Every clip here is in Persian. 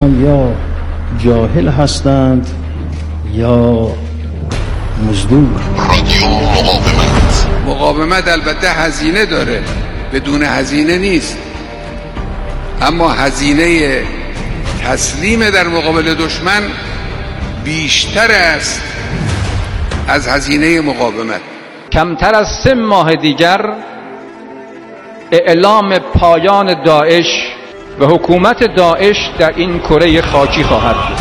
یا جاهل هستند یا مزدور. مقاومت البته هزینه داره، بدون هزینه نیست، اما هزینه تسلیم در مقابل دشمن بیشتر است از هزینه مقاومت. کمتر از 3 ماه دیگر اعلام پایان داعش و حکومت داعش در این کره خاکی خواهد بود.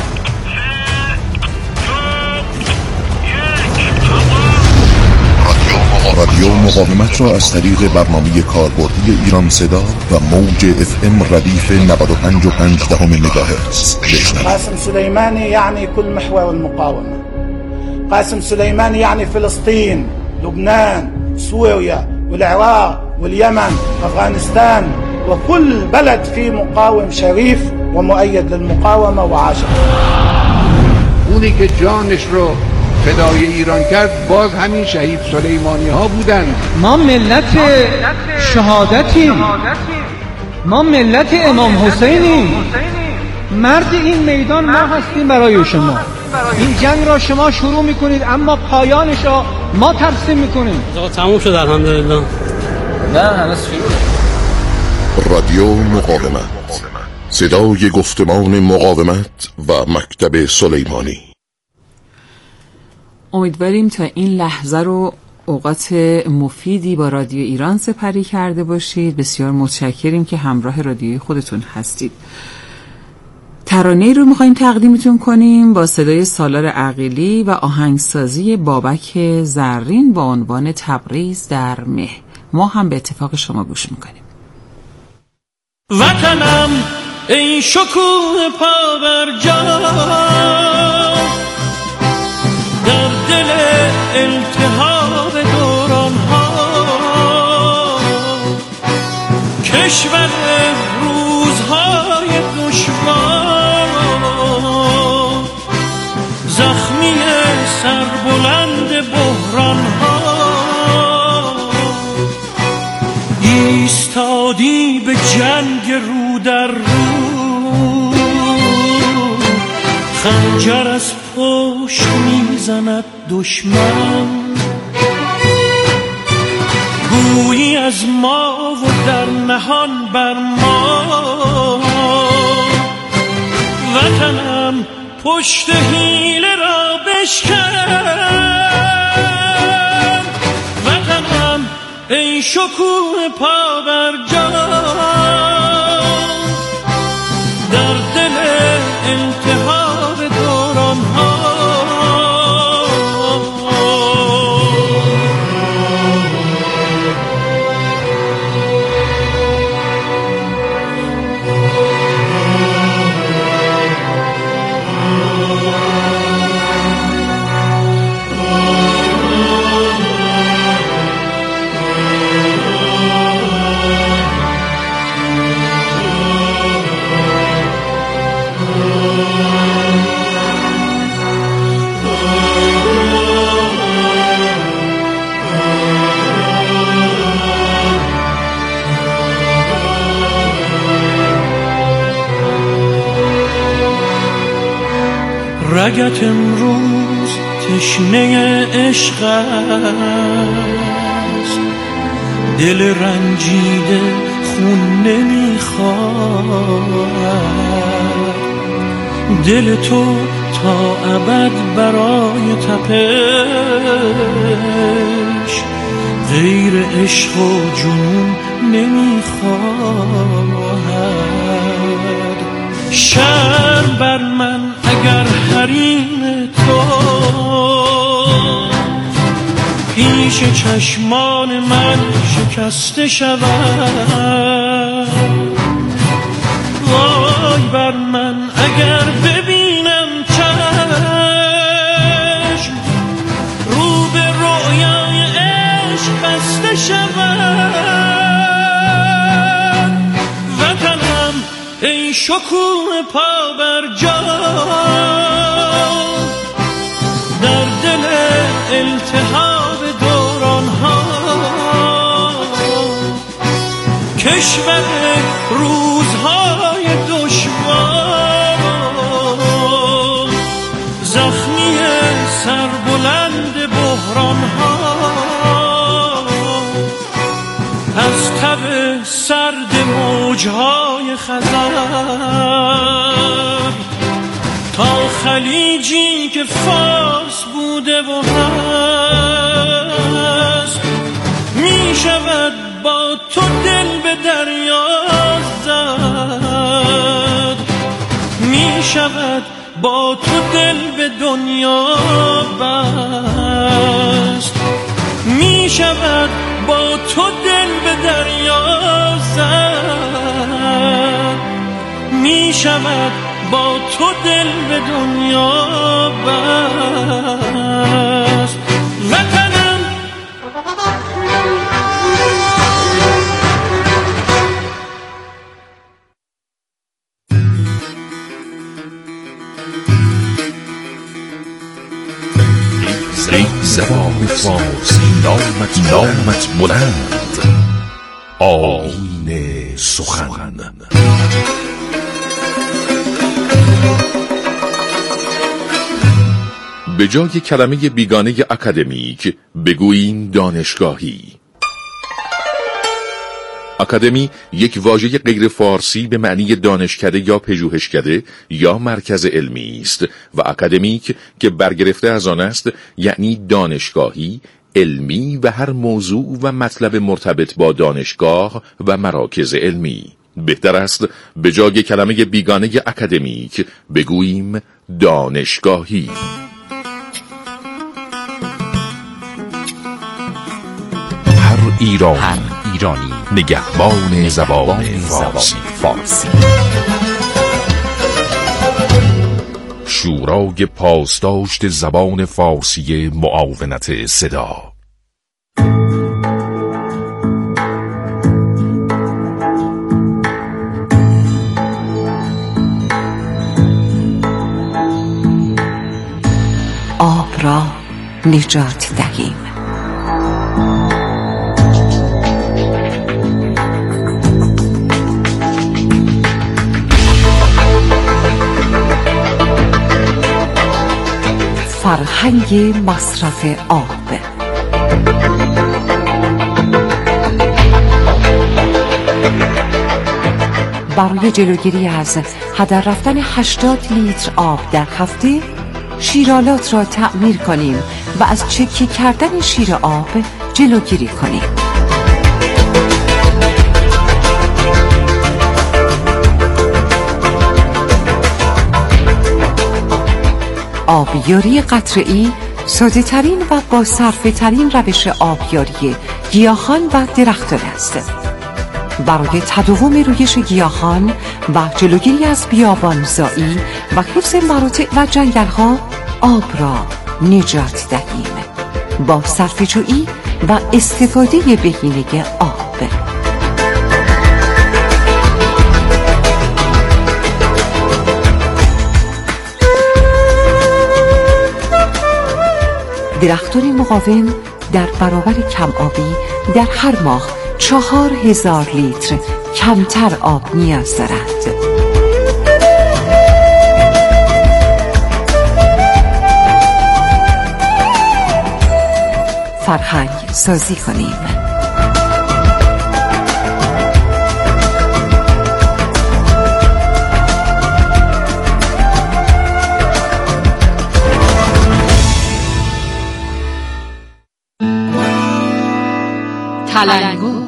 رادیو مقاومت را از طریق برنامه کاربردی ایران صدا و موج FM ردیف 95.5 مگاهرتز بشنوید. قاسم سلیمانی یعنی کل محور المقاومه. قاسم سلیمانی یعنی فلسطین، لبنان، سوريا والعراق واليمن أفغانستان وكل بلد فيه مقاوم شريف ومؤيد للمقاومة وعاشق. اونی که جانش رو فدای ایران کرد باز همین شهید سلیمانی ها بودن. ما ملت شهادتیم، ما ملت امام حسینیم، مرد این میدان ما هستیم برای شما. این جنگ را شما شروع میکنید اما پایانش را ما ترسیم میکنیم. تموم شد الحمدلله. نه هنوز شروع. رادیو مقاومت، صدای گفتمان مقاومت و مکتب سلیمانی. امیدواریم تا این لحظه رو اوقات مفیدی با رادیو ایران سپری کرده باشید. بسیار متشکریم که همراه رادیوی خودتون هستید. ترانه‌ای رو می‌خوایم تقدیمتون کنیم با صدای سالار عقیلی و آهنگسازی بابک زرین با عنوان تبریز در مه. ما هم به اتفاق شما گوش می‌کنیم. وطنم ای شکوه پابرجا، در دل التهاب دوران‌ها، کشور روزهای دشوار، زخمی سربلند بحران‌ها، ایستادی به جنگ رو در رو، خنجر از پشت میزند دشمن، گویی از ما و در نهان بر ما، وطنم پشت حیله را بشکن، وطنم ای شکوه پابرجا، در دل التهاب دوران‌ها، رگت امروز تشنه عشق است، دل رنجیده خون نمیخواد، دل تو تا ابد برای تپش غیر عشق و جنون نمیخواد. شرم بر من اگر حریم تو پیش چشمان من شکسته شود، وای بر من اگر ببینم چشم رو به رویای عشق بسته شود، وطنم ای شکوه پابرجا، در دل التهاب دوران‌ها، کشور روزهای دشوار، خلیجی که فارس بوده و هست، می شود با تو دل به دریا زد، می شود با تو دل به دنیا بست، می شود با تو دل به دریا زد، می شود با تو دل به دنیا بست. وطنم ای زبان فارسی نامت بلند، آیین سخن. به جای کلمه بیگانه اکادمیک بگوییم دانشگاهی. اکادمی یک واژه غیر فارسی به معنی دانشکده یا پژوهشکده یا مرکز علمی است و اکادمیک که برگرفته از آن است یعنی دانشگاهی، علمی و هر موضوع و مطلب مرتبط با دانشگاه و مراکز علمی. بهتر است به جای کلمه بیگانه اکادمیک بگوییم دانشگاهی. هر ایرانی نگهبان زبان فارسی. شورای پاسداشت زبان فارسی معاونت صدا. آب را نجات دهیم. فرهنگ مصرف آب. برای جلوگیری از هدر رفتن 80 لیتر آب در هفته، شیرالات را تعمیر کنیم و از چکی کردن شیر آب جلوگیری کنیم. آبیاری قطره‌ای ساده ترین و با صرفه ترین روش آبیاری گیاهان و درختان است. برای تداوم رویش گیاهان و جلوگیری از بیابانزایی و حفظ مراتع و جنگل‌ها آب را نجات دهیم با صرفه‌جویی و استفاده بهینه آب. درختان مقاوم در برابر کم آبی در هر ماه 4000 لیتر کمتر آب نیاز دارد. فرهنگ سازی کنیم. تلنگر.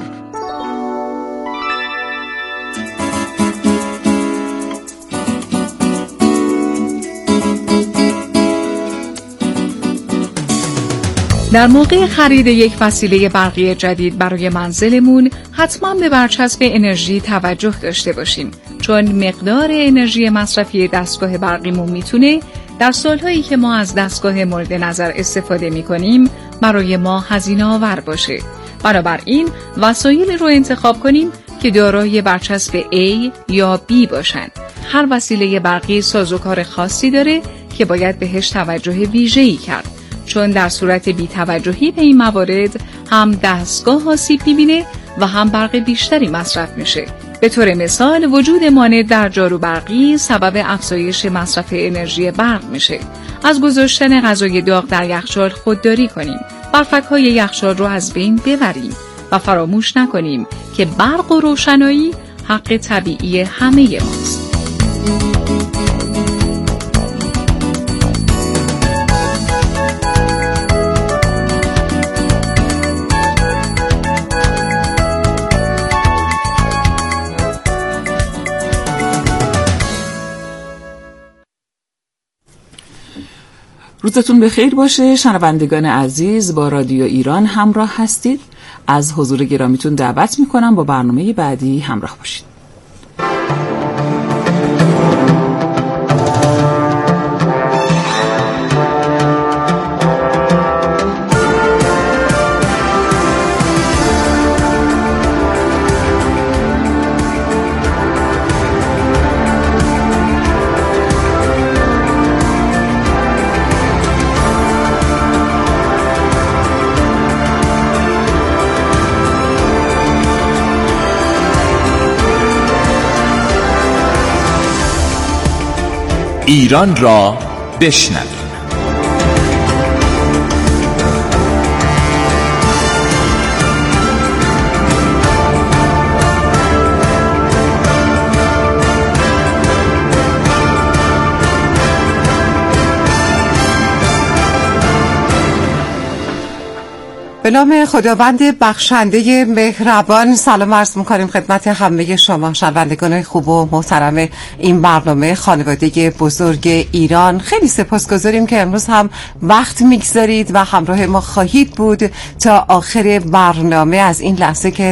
در موقع خرید یک وسیله برقی جدید برای منزلمون حتما به برچسب انرژی توجه داشته باشیم، چون مقدار انرژی مصرفی دستگاه برقیمون میتونه در سالهایی که ما از دستگاه مورد نظر استفاده میکنیم برای ما هزینه آور باشه. بنابراین وسایلی رو انتخاب کنیم که دارای برچسب A یا B باشند. هر وسیله برقی سازوکار خاصی داره که باید بهش توجه ویژه‌ای کرد، چون در صورت بی‌توجهی به این موارد هم دستگاه آسیب می‌بینه و هم برق بیشتری مصرف میشه. به طور مثال وجود مانع در جارو برقی سبب افزایش مصرف انرژی برق میشه. از گذاشتن غذای داغ در یخچال خودداری کنیم. برفک‌های یخچال رو از بین ببریم و فراموش نکنیم که برق و روشنایی حق طبیعی همه ماست. روزتون بخیر باشه. شنوندگان عزیز، با رادیو ایران همراه هستید. از حضور گرامیتون دعوت میکنم با برنامه بعدی همراه باشید. ایران را بشنویم. به نام خداوند بخشنده مهربان سلام عرض می‌کنیم خدمت همه شما شنوندگان خوب و محترم این برنامه خانواده بزرگ ایران. خیلی سپاسگزاریم که امروز هم وقت میگذارید و همراه ما خواهید بود تا آخر برنامه از این لحظه که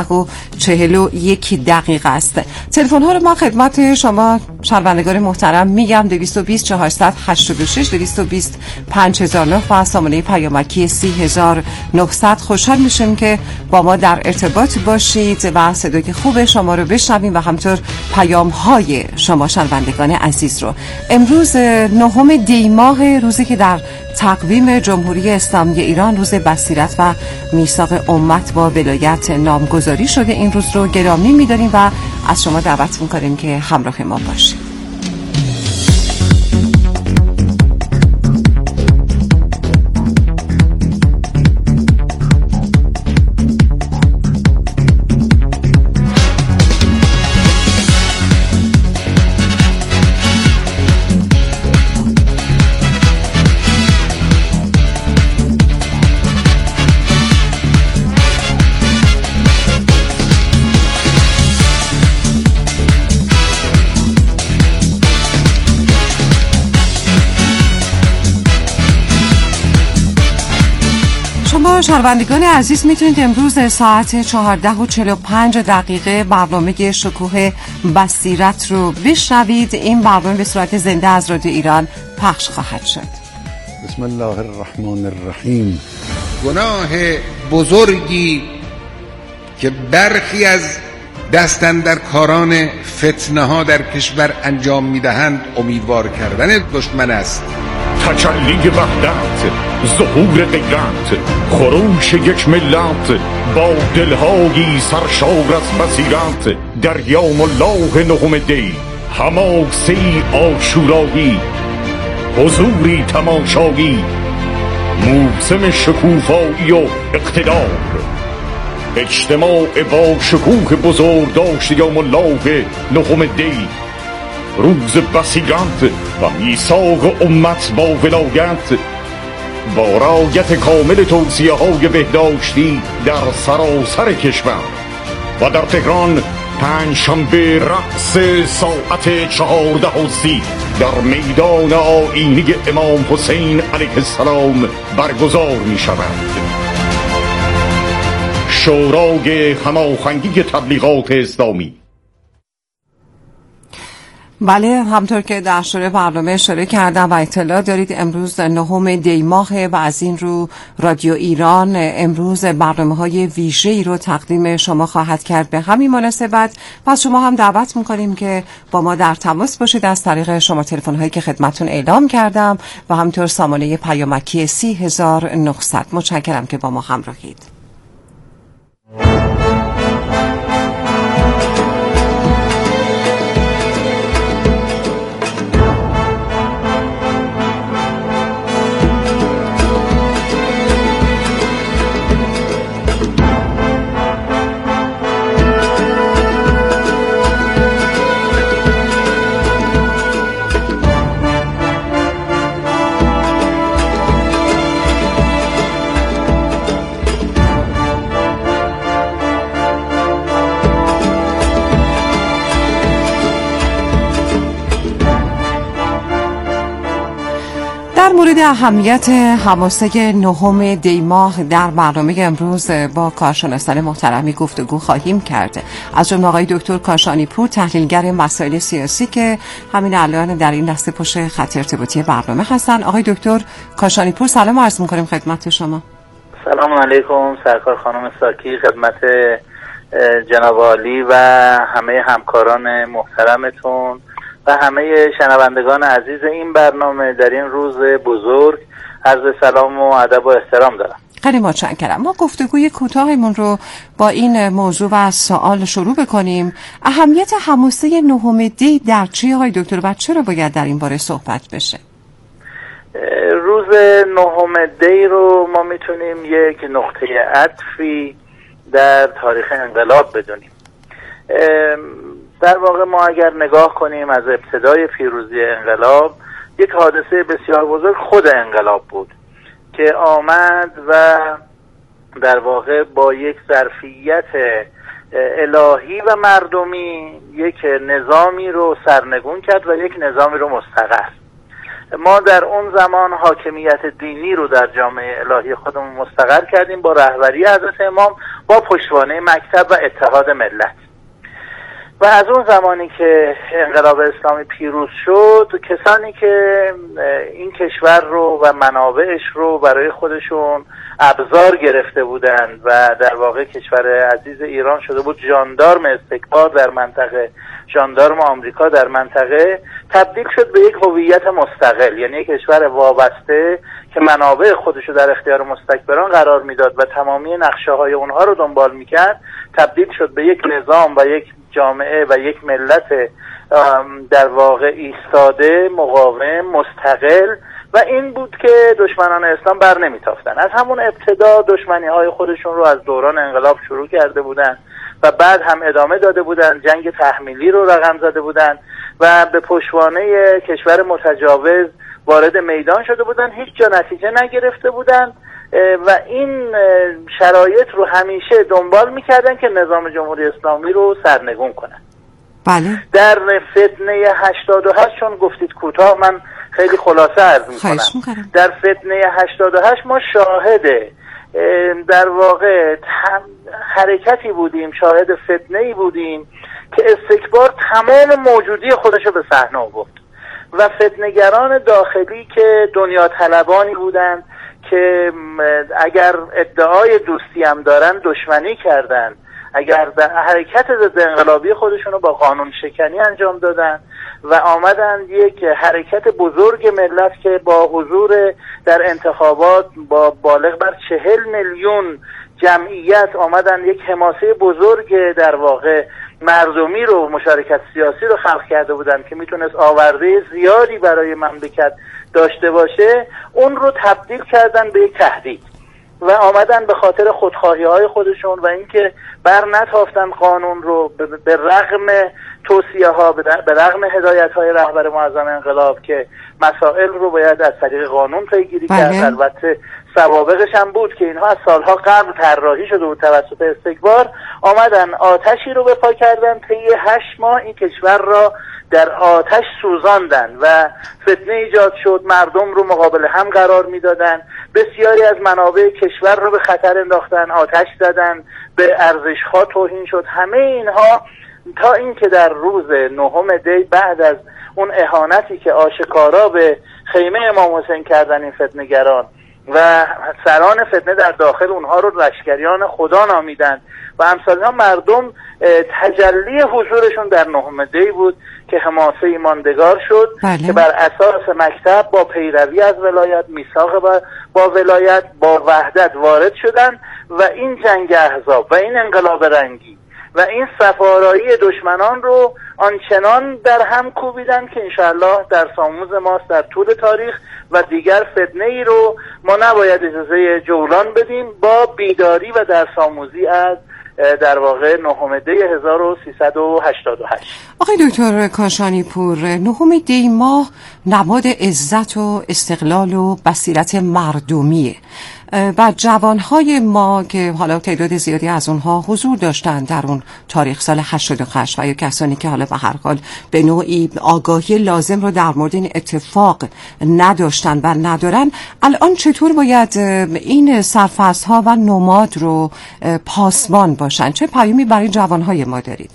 12:41 است. تلفن ها رو ما خدمت شما شنوندگان محترم میگم 220 486 220 5009 و سامانه پیامکی 30900. خوشحال میشیم که با ما در ارتباط باشید و صدای خوب شما رو بشنویم و همطور پیام های شما شنوندگان عزیز رو. امروز 9 دی ماه، روزی که در تقویم جمهوری اسلامی ایران روز بصیرت و میثاق امت با ولایت نامگذاری شده، این روز رو گرامی می‌داریم و از شما دعوت می‌کنیم که همراه ما باشید. شنوندگان عزیز میتونید امروز ساعت 14:45 برنامه شکوه بصیرت رو بشنوید. این برنامه به صورت زنده از رادیو ایران پخش خواهد شد. بسم الله الرحمن الرحیم. گناه بزرگی که برخی از دستاندرکاران فتنه ها در کشور انجام میدهند امیدوار کردن دشمن است. تجلی وحدت، ظهور غیرت، خروش یک ملت با دلهایی سرشار از بصیرت. در یوم الله 9 دی حماسه‌ای عاشورایی، حضوری تماشایی، موسم شکوفایی و اقتدار، اجتماع با شکوه بزرگ داشت یوم الله 9 دی، روز بصیرت و میثاق امت با ولایت، با رعایت کامل توصیه های بهداشتی در سراسر کشور و در تهران پنجشنبه رأس ساعت 14:30 در میدان آیینی امام حسین علیه السلام برگزار می شود. شورای هماهنگی تبلیغات اسلامی. بله، همطور که در شروع برنامه اشاره کردم و اطلاع دارید امروز 9 دی ماه و از این رو رادیو ایران امروز برنامه‌های ویژه‌ای رو تقدیم شما خواهد کرد. به همین مناسبت پس شما هم دعوت می‌کنیم که با ما در تماس باشید از طریق شما تلفن‌هایی که خدمتتون اعلام کردم و همطور سامانه پیامکی 30900. متشکرم که با ما همراهید. در مورد اهمیت حماسه 9 دی ماه در برنامه امروز با کارشناسان محترمی گفتگو خواهیم کرد. از جمله آقای دکتر کاشانی پور، تحلیلگر مسائل سیاسی که همین الان در این دسته پشت خط ارتباطی برنامه هستن. آقای دکتر کاشانی پور، سلام عرض می‌کنیم خدمت شما. سلام علیکم سرکار خانم ساکی، خدمت جناب عالی و همه همکاران محترمتون و همه شنوندگان عزیز این برنامه در این روز بزرگ عرض سلام و ادب و احترام دارم. خیلی متشکرم. ما گفتگوی کوتاهمون رو با این موضوع و سوال شروع بکنیم. اهمیت حماسه 9 دی در چی آقای دکتر و چرا باید در این باره صحبت بشه؟ روز 9 دی رو ما میتونیم یک نقطه عطفی در تاریخ انقلاب بدونیم. در واقع ما اگر نگاه کنیم از ابتدای پیروزی انقلاب، یک حادثه بسیار بزرگ خود انقلاب بود که آمد و در واقع با یک ظرفیت الهی و مردمی یک نظامی رو سرنگون کرد و یک نظامی رو مستقر. ما در اون زمان حاکمیت دینی رو در جامعه الهی خودمون مستقر کردیم با رهبری حضرت امام، با پشتوانه مکتب و اتحاد ملت. و از اون زمانی که انقلاب اسلامی پیروز شد، کسانی که این کشور رو و منابعش رو برای خودشون ابزار گرفته بودند و در واقع کشور عزیز ایران شده بود ژاندارم استکبار در منطقه، ژاندارم آمریکا در منطقه، تبدیل شد به یک هویت مستقل، یعنی یک کشور وابسته که منابع خودش رو در اختیار مستکبران قرار میداد و تمامی نقشه های اونها رو دنبال میکرد، تبدیل شد به یک نظام و یک جامعه و یک ملت در واقع ایستاده، مقاوم، مستقل. و این بود که دشمنان اسلام بر نمیتافتن. از همون ابتدا دشمنی های خودشون رو از دوران انقلاب شروع کرده بودن و بعد هم ادامه داده بودن، جنگ تحمیلی رو رقم زده بودن و به پشتوانه کشور متجاوز وارد میدان شده بودن، هیچ جا نتیجه نگرفته بودن و این شرایط رو همیشه دنبال میکردن که نظام جمهوری اسلامی رو سرنگون کنن. بله. در فتنه 88 چون گفتید کوتاه، من خیلی خلاصه عرض میکنم. در فتنه 88 ما شاهد در واقع حرکتی بودیم، شاهد فتنه‌ای بودیم که استکبار تمام موجودی خودش رو به صحنه آورد و فتنه‌گران داخلی که دنیا طلبانی بودند که اگر ادعای دوستی هم دارن دشمنی کردن، اگر حرکت ضد انقلابی خودشونو با قانون شکنی انجام دادن و آمدن یک حرکت بزرگ ملت که با حضور در انتخابات با بالغ بر 40 میلیون جمعیت آمدن یک حماسه بزرگ در واقع مردمی رو، مشارکت سیاسی رو خلق کرده بودن که میتونست آورده زیادی برای مملکت داشته باشه، اون رو تبدیل کردن به یک تهدید و آمدن به خاطر خودخواهی های خودشون و اینکه بر نتافتن قانون رو به رغم توصیه ها، به رغم هدایت های رهبر معظم انقلاب که مسائل رو باید از طریق قانون پیگیری کرد. البته سوابقش هم بود که اینها از سالها قبل طراحی شده بود توسط استکبار. آمدن آتشی رو به پا کردن، طی 8 ماه این کشور را در آتش سوزاندن و فتنه ایجاد شد، مردم رو مقابل هم قرار میدادن، بسیاری از منابع کشور رو به خطر انداختن، آتش زدن، به ارزش‌ها توهین شد. همه اینها تا اینکه در روز 9 دی بعد از اون اهانتی که آشکارا به خیمه امام حسین کردن این فتنه‌گران و سران فتنه در داخل اونها رو لشکریان خدا نامیدن و امثال ها، مردم تجلی حضورشون در 9 دی بود که حماسه ماندگار شد. بله. که بر اساس مکتب با پیروی از ولایت، میثاق با ولایت، با وحدت وارد شدن و این جنگ احزاب و این انقلاب رنگی و این سفارایی دشمنان رو آنچنان در هم کوبیدن که انشاءالله در ساموز ماست در طول تاریخ و دیگر فتنه ای رو ما نباید اجازه جولان بدیم با بیداری و در ساموزی از در واقع 9 دی 1388. آقای دکتر کاشانی پور، 9 دی ماه نماد عزت و استقلال و بصیرت مردمیه. و جوانهای ما که حالا تعداد زیادی از اونها حضور داشتن در اون تاریخ سال 88 و یا کسانی که حالا به هر حال به نوعی آگاهی لازم رو در مورد این اتفاق نداشتن و ندارن، الان چطور باید این سرفصل‌ها و نماد رو پاسبان باشن؟ چه پیامی برای جوانهای ما دارید؟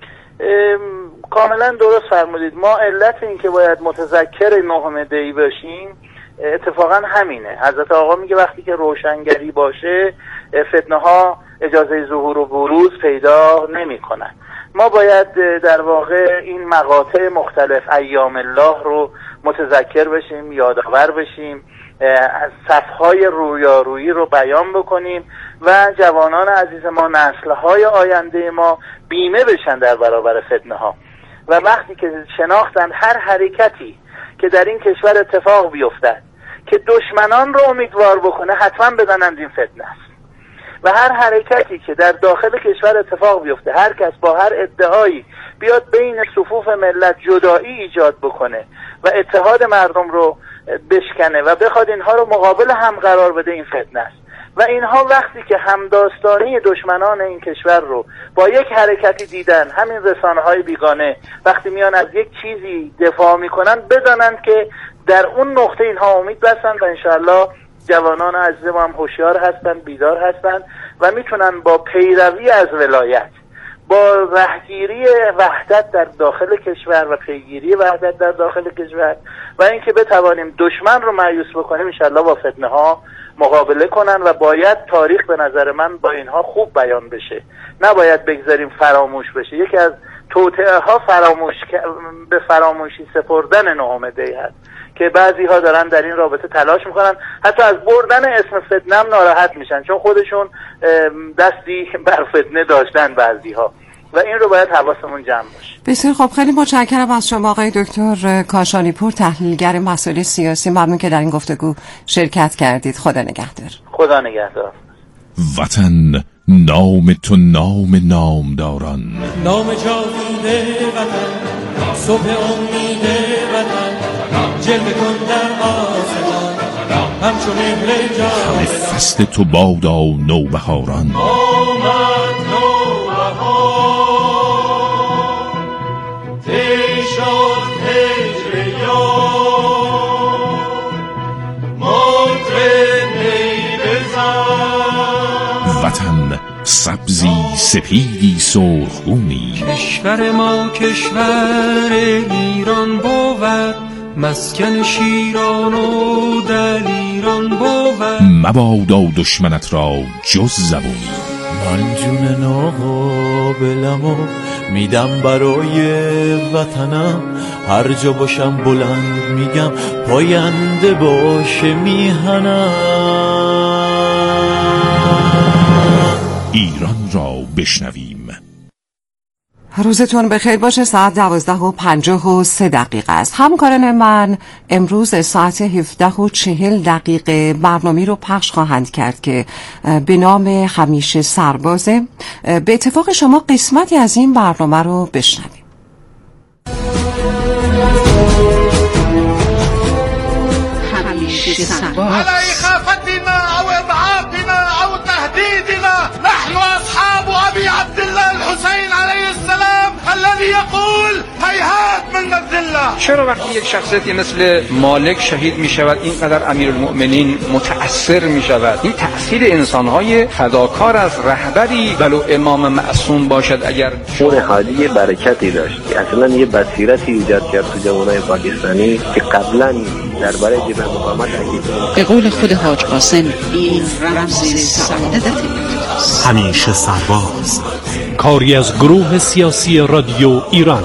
کاملا درست فرمودید. ما علت این که باید متذکر 9 دی باشیم اتفاقا همینه. حضرت آقا میگه وقتی که روشنگری باشه فتنه ها اجازه ظهور و بروز پیدا نمی کنن. ما باید در واقع این مقاطع مختلف ایام الله رو متذکر بشیم، یادآور بشیم، از صفهای رویارویی رو بیان بکنیم و جوانان عزیز ما، نسل‌های آینده ما بیمه بشن در برابر فتنه ها و وقتی که شناختن هر حرکتی که در این کشور اتفاق بیفتد که دشمنان رو امیدوار بکنه حتما بدانند این فتنه است و هر حرکتی که در داخل کشور اتفاق بیفته هر کس با هر ادعایی بیاد بین صفوف ملت جدایی ایجاد بکنه و اتحاد مردم رو بشکنه و بخواد اینها رو مقابل هم قرار بده این فتنه است و اینها وقتی که همداستانی دشمنان این کشور رو با یک حرکتی دیدن، همین رسانه‌های بیگانه وقتی میان از یک چیزی دفاع میکنن بدانند که در اون نقطه اینها امید بستن و انشاءالله جوانان عزیز ما هم هوشیار هستن، بیدار هستن و میتونن با پیروی از ولایت، با رهگیری وحدت در داخل کشور و پیگیری وحدت در داخل کشور و اینکه بتوانیم دشمن رو مایوس بکنیم انشاءالله با فتنه ها مقابله کنن و باید تاریخ به نظر من با اینها خوب بیان بشه، نباید بگذاریم فراموش بشه. یکی از توطئه ها به فراموشی سپردن 9 دی هست که بعضی ها دارن در این رابطه تلاش میکنن، حتی از بردن اسم فتنه هم ناراحت میشن چون خودشون دستی بر فتنه داشتن بعضی ها و این رو باید حواسمون جمع باشه. بسیار خب، خیلی متشکرم از شما آقای دکتر کاشانی پور، تحلیلگر مسائل سیاسی. ممنون که در این گفتگو شرکت کردید. خدا نگهدار. خدا نگهدار. وطن نام تو نام نامداران، نام جاوید وطن، صبح امید وطن، جلوه کن در آسمان همچون مهر جان، همه فصل تو بادا نوبهاران. آمد نوبهار، تی شد هجر یار، مطرب نی بزن. وطن سبزی سپیدی سرخگونی، کشور ما کشور ایران بود، مسکن شیران و دلیران بود. مبادا دشمنت را جز زبونی، من جون ناقابلمو میدم برای وطنم، هر جا باشم بلند میگم پاینده باشه میهنم. ایران را بشنویم. روزتون بخیر باشه. ساعت 12:53 است. همکاران من امروز ساعت 17:40 برنامه رو پخش خواهند کرد که به نام همیشه سربازه. به اتفاق شما قسمتی از این برنامه رو بشنویم. همیشه سرباز. علی خافتنا او اضعافنا او تهدیدنا نحن اصحاب ابي عبد الله الحسين عليه السلام الذي يقول هيهات من الذله. چرا وقتی یک شخصیتی مثل مالک شهید می شود اینقدر امیرالمؤمنین متأثر می شود؟ این تأثیر انسانهای فداکار از رهبری ولو امام معصوم باشد. اگر اون حالی برکتی داشت، اصلا یه بصیرتی ایجاد کرد تو جوانای پاکستانی که قبلا درباره جبهه مقاومت به قول خود حاج قاسم این رمز سعادت همیشه سرباز، کاری از گروه سیاسی رادیو ایران.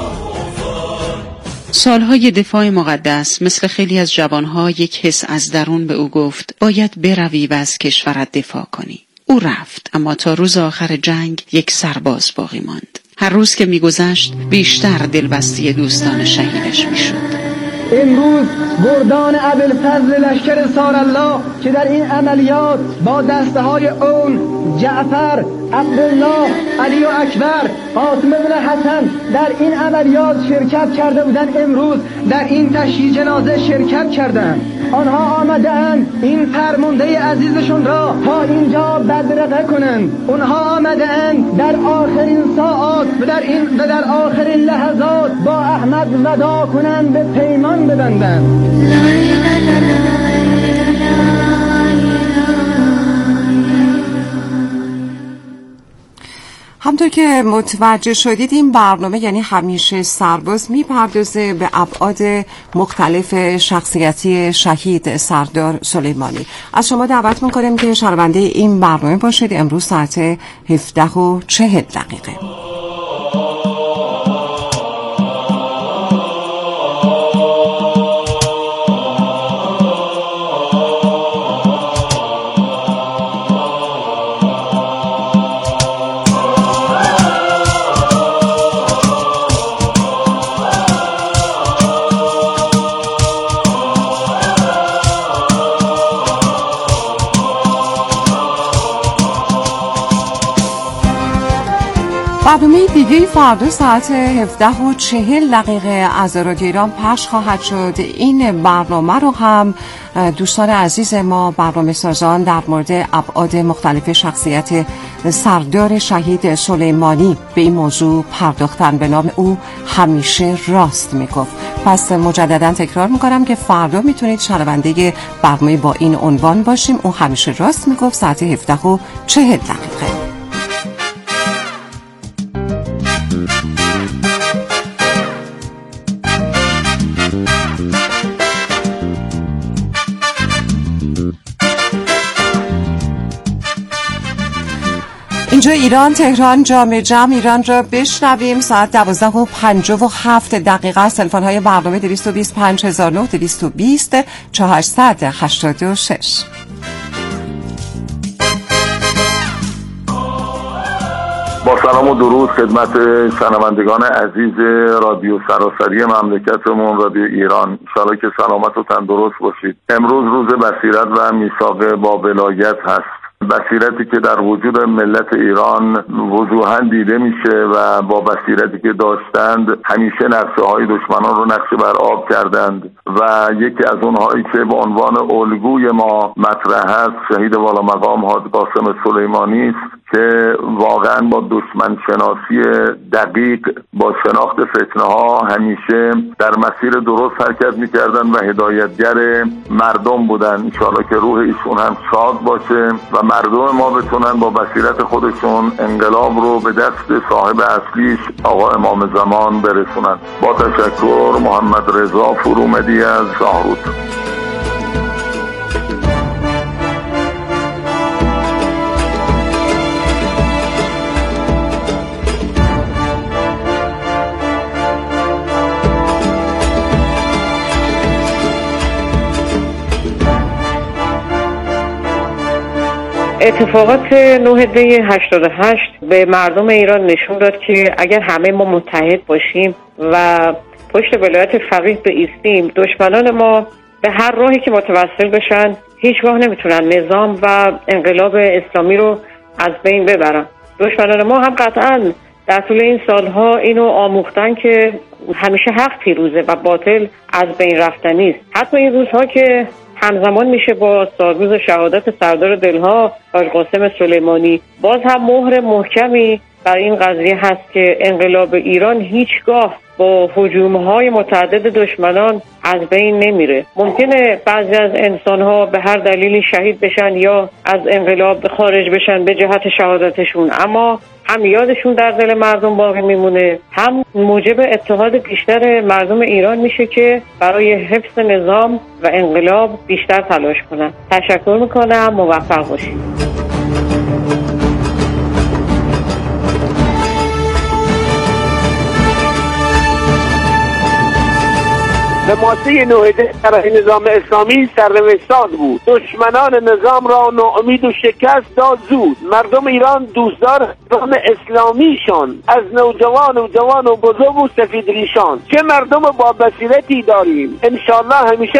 سالهای دفاع مقدس مثل خیلی از جوانها یک حس از درون به او گفت باید بروی و از کشورت دفاع کنی. او رفت، اما تا روز آخر جنگ یک سرباز باقی ماند. هر روز که میگذشت بیشتر دلبسته دوستان شهیدش میشد. امروز گردان ابوالفضل لشکر سارالله که در این عملیات با دسته های اون جعفر، عبدالله، علی و اکبر، قاسم بن حسن در این عملیات شرکت کرده بودند. امروز در این تشییع جنازه شرکت کردند. آنها آمدند این فرمانده عزیزشون را تا اینجا بدرقه کنند. اونها آمدند در آخرین ساعات و در آخرین لحظات با احمد ودا کنند، به پیمان ببندند. همطور که متوجه شدید این برنامه یعنی همیشه سرباز میپردازه به ابعاد مختلف شخصیتی شهید سردار سلیمانی. از شما دعوت میکنیم که شنونده این برنامه باشید. امروز ساعت 17:40. برنامه دیگه فردا ساعت 17:40 از رادیو ایران پخش خواهد شد. این برنامه رو هم دوستان عزیز ما برنامه سازان در مورد ابعاد مختلف شخصیت سردار شهید سلیمانی به این موضوع پرداختن. به نام او همیشه راست میگفت. پس مجددا تکرار میکنم که فردا میتونید شنونده برنامه با این عنوان باشیم، او همیشه راست میگفت، ساعت 17:40. اینجا ایران، تهران، جامع جمع ایران را بشنویم. ساعت 12:57 است. تلفن‌های برنامه 220 5009 220 486. با سلام و درود خدمت شنوندگان عزیز رادیو سراسری مملکتمون، رادیو ایران. انشاءالله که سلامت و تندرست باشید. امروز روز بصیرت و میثاق با ولایت هست. بصیرتی که در وجود ملت ایران وضوحاً دیده میشه و با بصیرتی که داشتند همیشه نقشه های دشمنان رو نقشه بر آب کردند و یکی از اونهایی که به عنوان الگوی ما مطرح است شهید والا مقام حاج قاسم سلیمانی است که واقعاً با دشمن شناسی دقیق، با شناخت فتنه ها همیشه در مسیر درست حرکت میکردن و هدایتگر مردم بودن. انشاءالله که روح ایشون هم شاد باشه و مردم ما بتونن با بصیرت خودشون انقلاب رو به دست صاحب اصلیش آقا امام زمان برسونن. با تشکر، محمد رضا فرومدی از شاهرود. اتفاقات 9 دی 88 به مردم ایران نشون داد که اگر همه ما متحد باشیم و پشت ولایت فقیه بایستیم، دشمنان ما به هر راهی که متوسل بشن هیچگاه نمیتونن نظام و انقلاب اسلامی رو از بین ببرن. دشمنان ما هم قطعاً در طول این سالها اینو آموختن که همیشه حق پیروزه و باطل از بین رفتنی است. حتی این روزها که همزمان میشه با سالروز شهادت سردار دلها حاج قاسم سلیمانی، باز هم مهر محکمی بر این قضیه هست که انقلاب ایران هیچگاه با هجوم‌های متعدد دشمنان از بین نمیره. ممکنه بعضی از انسان‌ها به هر دلیلی شهید بشن یا از انقلاب خارج بشن به جهت شهادتشون، اما هم یادشون در دل مردم باقی میمونه، هم موجب اتحاد بیشتر مردم ایران میشه که برای حفظ نظام و انقلاب بیشتر تلاش کنن. تشکر میکنم، موفق باشید. به ماده 9 طرح نظام اسلامی سرنوشت‌ساز بود. دشمنان نظام را ناامید و شکست داد زود. مردم ایران دوستدار نظام اسلامیشان، از نوجوان و جوان و بزرگ و سفید ریشان. چه مردم با بصیرتی داریم. انشالله همیشه